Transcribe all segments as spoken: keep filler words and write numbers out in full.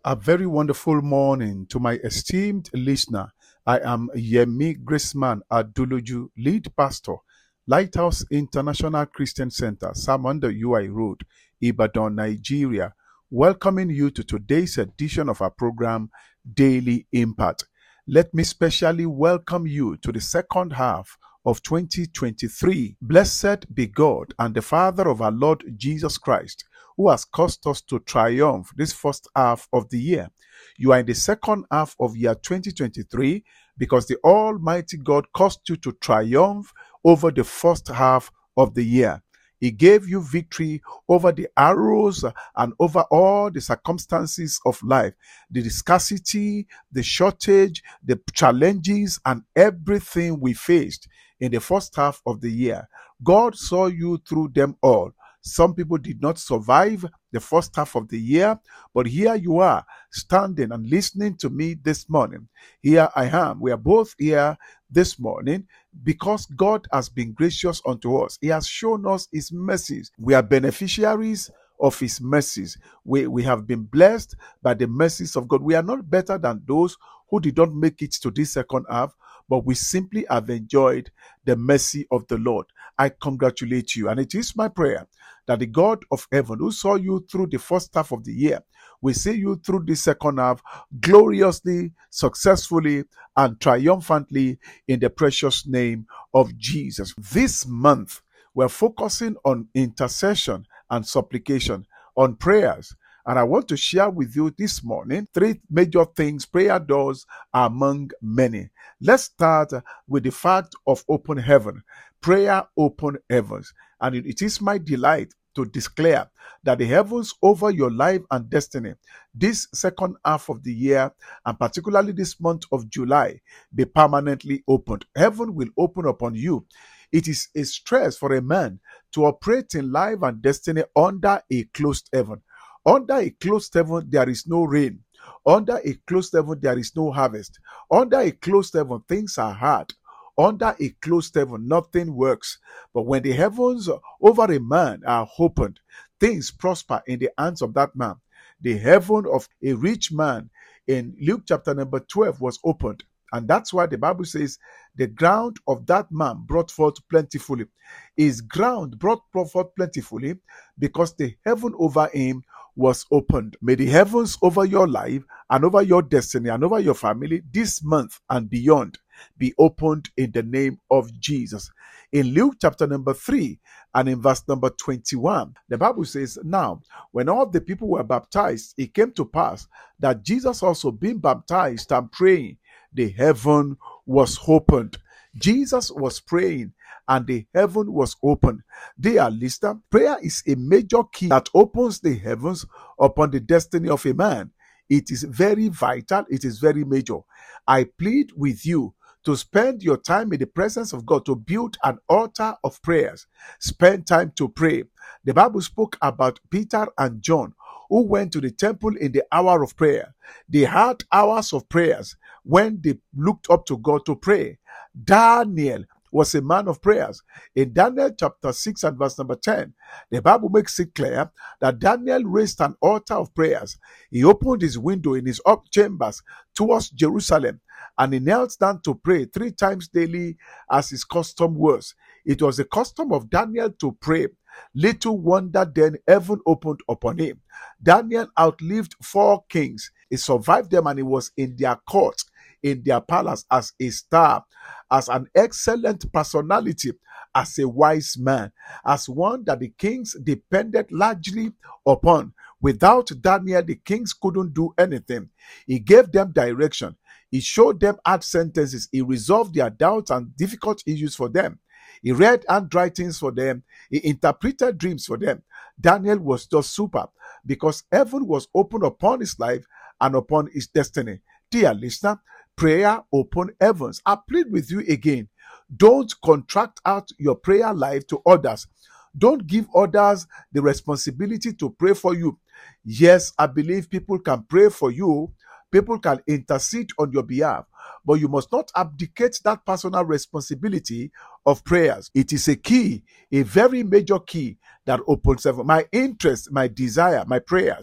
A very wonderful morning to my esteemed listener. I am Yemi Graceman Aduluju, lead pastor, Lighthouse International Christian Center, Samanda U I Road, Ibadan, Nigeria, welcoming you to today's edition of our program, Daily Impact. Let me specially welcome you to the second half of twenty twenty-three. Blessed be God and the Father of our Lord Jesus Christ, who has caused us to triumph this first half of the year. You are in the second half of year twenty twenty-three because the Almighty God caused you to triumph over the first half of the year. He gave you victory over the arrows and over all the circumstances of life, the scarcity, the shortage, the challenges, and everything we faced in the first half of the year. God saw you through them all. Some people did not survive the first half of the year, but here you are standing and listening to me this morning. Here I am. We are both here this morning because God has been gracious unto us. He has shown us His mercies. We are beneficiaries of His mercies. We, we have been blessed by the mercies of God. We are not better than those who did not make it to this second half, but we simply have enjoyed the mercy of the Lord. I congratulate you, and it is my prayer that the God of heaven who saw you through the first half of the year will see you through the second half gloriously, successfully, and triumphantly in the precious name of Jesus. This month, we're focusing on intercession and supplication, on prayers. And I want to share with you this morning three major things prayer does among many. Let's start with the fact of open heaven. Prayer open heavens. And it is my delight to declare that the heavens over your life and destiny this second half of the year, and particularly this month of July, be permanently opened. Heaven will open upon you. It is a stress for a man to operate in life and destiny under a closed heaven. Under a closed heaven, there is no rain. Under a closed heaven, there is no harvest. Under a closed heaven, things are hard. Under a closed heaven, nothing works. But when the heavens over a man are opened, things prosper in the hands of that man. The heaven of a rich man in Luke chapter number twelve was opened. And that's why the Bible says the ground of that man brought forth plentifully. His ground brought forth plentifully because the heaven over him was opened. May the heavens over your life and over your destiny and over your family this month and beyond be opened in the name of Jesus. In Luke chapter number three and in verse number twenty-one, the Bible says, now, when all the people were baptized, it came to pass that Jesus also being baptized and praying, the heaven was opened. Jesus was praying and the heaven was opened. Dear listener, prayer is a major key that opens the heavens upon the destiny of a man. It is very vital. It is very major. I plead with you to spend your time in the presence of God, to build an altar of prayers. Spend time to pray. The Bible spoke about Peter and John, who went to the temple in the hour of prayer. They had hours of prayers when they looked up to God to pray. Daniel was a man of prayers. In Daniel chapter six and verse number ten, the Bible makes it clear that Daniel raised an altar of prayers. He opened his window in his up chambers towards Jerusalem, and he knelt down to pray three times daily as his custom was. It was the custom of Daniel to pray. Little wonder then heaven opened upon him. Daniel outlived four kings. He survived them and he was in their court, in their palace as a star, as an excellent personality, as a wise man, as one that the kings depended largely upon. Without Daniel, the kings couldn't do anything. He gave them direction. He showed them hard sentences. He resolved their doubts and difficult issues for them. He read handwritings for them. He interpreted dreams for them. Daniel was just super because heaven was open upon his life and upon his destiny. Dear listener, prayer open heavens. I plead with you again. Don't contract out your prayer life to others. Don't give others the responsibility to pray for you. Yes, I believe people can pray for you. People can intercede on your behalf, but you must not abdicate that personal responsibility of prayers. It is a key, a very major key that opens heaven. My interest, my desire, my prayers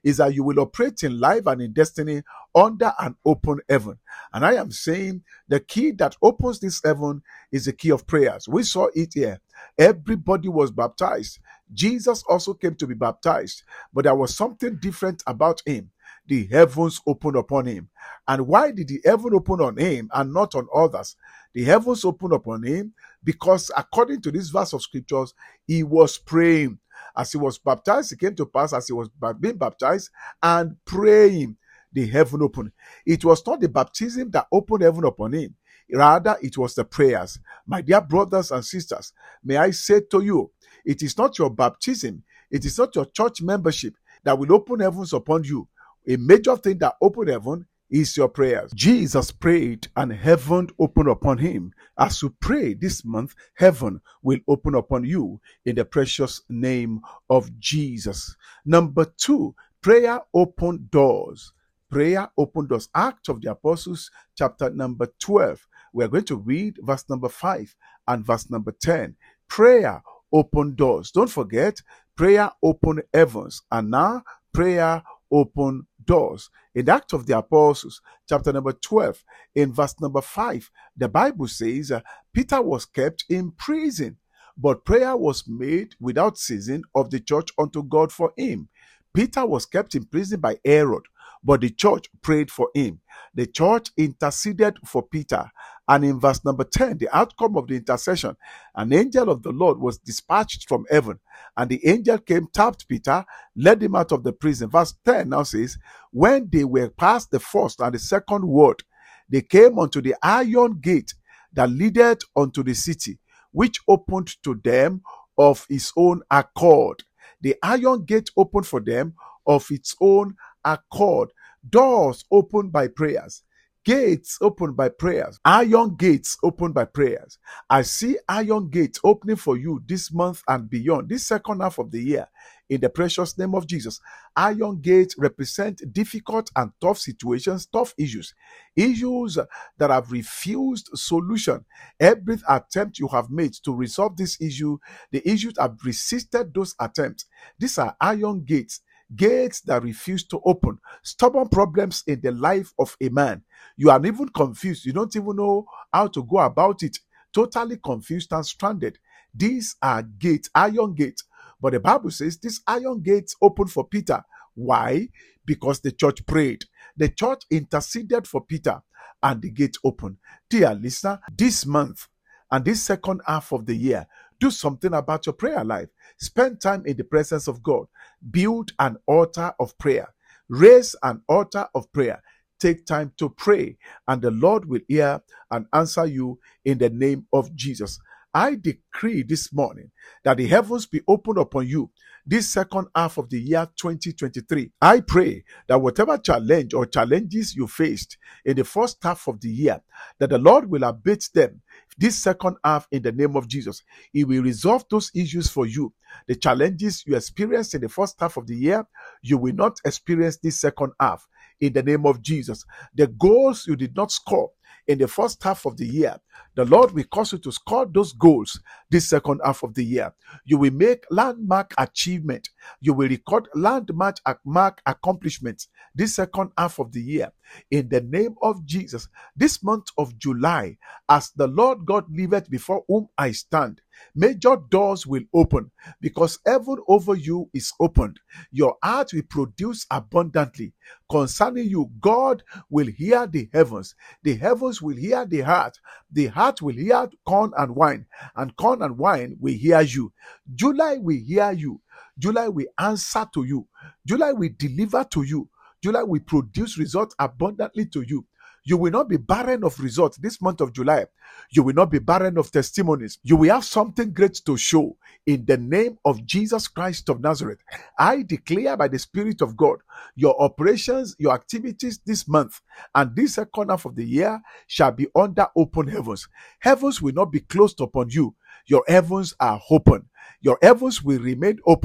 is that you will operate in life and in destiny under an open heaven. And I am saying the key that opens this heaven is the key of prayers. We saw it here. Everybody was baptized. Jesus also came to be baptized, but there was something different about him. The heavens opened upon him. And why did the heaven open on him and not on others? The heavens opened upon him because according to this verse of scriptures, he was praying. As he was baptized, it came to pass as he was being baptized and praying, the heaven opened. It was not the baptism that opened heaven upon him. Rather, it was the prayers. My dear brothers and sisters, may I say to you, it is not your baptism, it is not your church membership that will open heavens upon you. A major thing that opened heaven is your prayers. Jesus prayed and heaven opened upon him. As you pray this month, heaven will open upon you in the precious name of Jesus. Number two, prayer opened doors. Prayer opened doors. Acts of the Apostles, chapter number twelve. We are going to read verse number five and verse number ten. Prayer opened doors. Don't forget, prayer opened heavens. And now, prayer opened doors. In the Acts of the Apostles, chapter number twelve, in verse number five, the Bible says uh, Peter was kept in prison, but prayer was made without ceasing of the church unto God for him. Peter was kept in prison by Herod, but the church prayed for him. The church interceded for Peter. And in verse number ten, the outcome of the intercession, an angel of the Lord was dispatched from heaven. And the angel came, tapped Peter, led him out of the prison. Verse ten now says, when they were past the first and the second ward, they came unto the iron gate that leadeth unto the city, which opened to them of his own accord. The iron gate opened for them of its own accord. Doors opened by prayers. Gates opened by prayers. Iron gates opened by prayers. I see iron gates opening for you this month and beyond, this second half of the year, in the precious name of Jesus. Iron gates represent difficult and tough situations, tough issues, issues that have refused solution. Every attempt you have made to resolve this issue, the issues have resisted those attempts. These are iron gates. Gates that refuse to open. Stubborn problems in the life of a man. You are even confused. You don't even know how to go about it. Totally confused and stranded. These are gates, iron gates. But the Bible says these iron gates opened for Peter. Why? Because the church prayed. The church interceded for Peter and the gate opened. Dear listener, this month and this second half of the year, do something about your prayer life. Spend time in the presence of God. Build an altar of prayer. Raise an altar of prayer. Take time to pray, and the Lord will hear and answer you in the name of Jesus. I decree this morning that the heavens be opened upon you this second half of the year twenty twenty-three. I pray that whatever challenge or challenges you faced in the first half of the year, that the Lord will abate them this second half in the name of Jesus. He will resolve those issues for you. The challenges you experienced in the first half of the year, you will not experience this second half in the name of Jesus. The goals you did not score in the first half of the year, the Lord will cause you to score those goals this second half of the year. You will make landmark achievement. You will record landmark mark accomplishments this second half of the year in the name of Jesus. This month of July, as the Lord God liveth before whom I stand, major doors will open because heaven over you is opened. Your heart will produce abundantly. Concerning you, God will hear the heavens. The heavens will hear the heart. The heart will hear corn and wine, and corn and wine will hear you. July will hear you. July will answer to you. July will deliver to you. July will produce results abundantly to you. You will not be barren of results this month of July. You will not be barren of testimonies. You will have something great to show in the name of Jesus Christ of Nazareth. I declare by the Spirit of God, your operations, your activities this month and this second half of the year shall be under open heavens. Heavens will not be closed upon you. Your heavens are open. Your heavens will remain open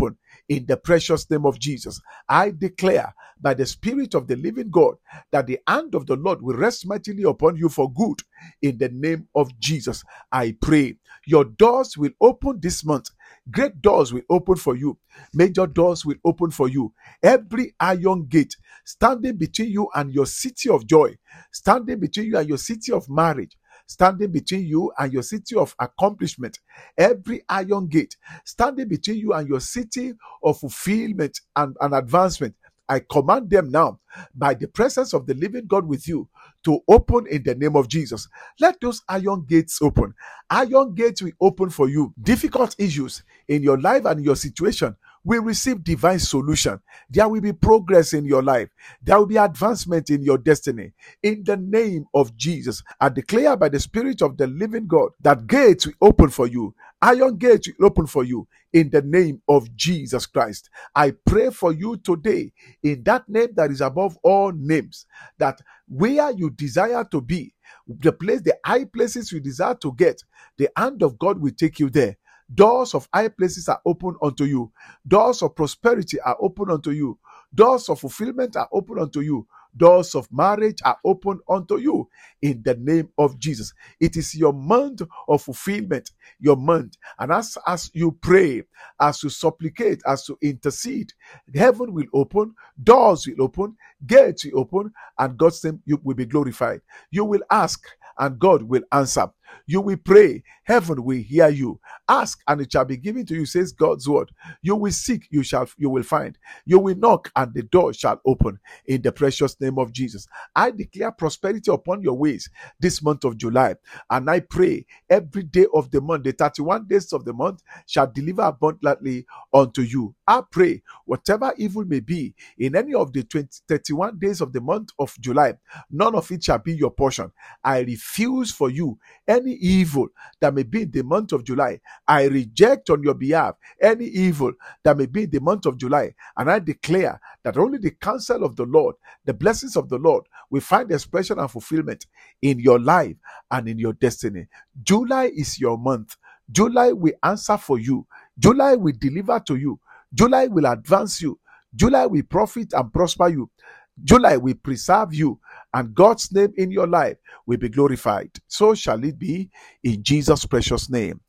in the precious name of Jesus. I declare by the Spirit of the living God that the hand of the Lord will rest mightily upon you for good in the name of Jesus. I pray your doors will open this month. Great doors will open for you. Major doors will open for you. Every iron gate standing between you and your city of joy, standing between you and your city of marriage, standing between you and your city of accomplishment, every iron gate standing between you and your city of fulfillment and, and advancement, I command them now by the presence of the living God with you to open in the name of Jesus. Let those iron gates open. Iron gates will open for you. Difficult issues in your life and your situation will receive divine solution. There will be progress in your life. There will be advancement in your destiny. In the name of Jesus, I declare by the Spirit of the living God that gates will open for you. Iron gates will open for you in the name of Jesus Christ. I pray for you today in that name that is above all names, that where you desire to be, the place, the high places you desire to get, the hand of God will take you there. Doors of high places are open unto you. Doors of prosperity are open unto you. Doors of fulfillment are open unto you. Doors of marriage are open unto you in the name of Jesus. It is your month of fulfillment, your month. And as, as you pray, as you supplicate, as you intercede, heaven will open, doors will open, gates will open, and God's name will be glorified. You will ask, and God will answer. You will pray, heaven will hear you. Ask, and it shall be given to you, says God's word. You will seek, you shall, you will find. You will knock, and the door shall open in the precious name of Jesus. I declare prosperity upon your ways this month of July, and I pray every day of the month, the thirty-one days of the month, shall deliver abundantly unto you. I pray whatever evil may be in any of the twenty, thirty-one days of the month of July, none of it shall be your portion. I refuse for you any evil that may be in the month of July. I reject on your behalf any evil that may be in the month of July. And I declare that only the counsel of the Lord, the blessings of the Lord, will find expression and fulfillment in your life and in your destiny. July is your month. July will answer for you. July will deliver to you. July will advance you. July will profit and prosper you. July will preserve you, and God's name in your life will be glorified. So shall it be in Jesus' precious name.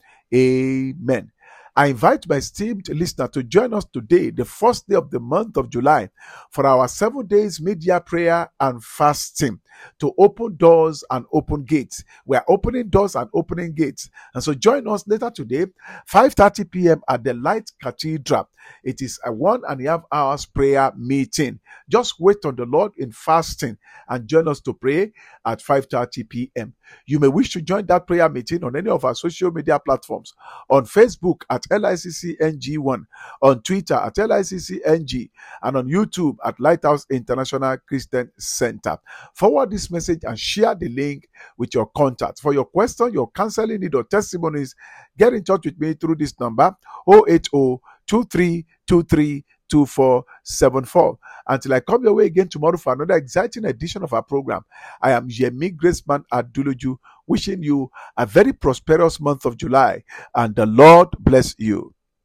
Amen. I invite my esteemed listener to join us today, the first day of the month of July, for our seven days media prayer and fasting to open doors and open gates. We are opening doors and opening gates. And so join us later today, five thirty p.m. at the Light Cathedral. It is a one and a half hours prayer meeting. Just wait on the Lord in fasting and join us to pray at five thirty p.m. You may wish to join that prayer meeting on any of our social media platforms. On Facebook at L I C C N G one, on Twitter at L I C C N G, and on YouTube at Lighthouse International Christian Center. Forward this message and share the link with your contacts. For your question, your counseling need, or testimonies, get in touch with me through this number, zero eight zero, two three two three, two four seven four. Until I come your way again tomorrow for another exciting edition of our program, I am Yemi Graceman Aduluju, wishing you a very prosperous month of July, and the Lord bless you.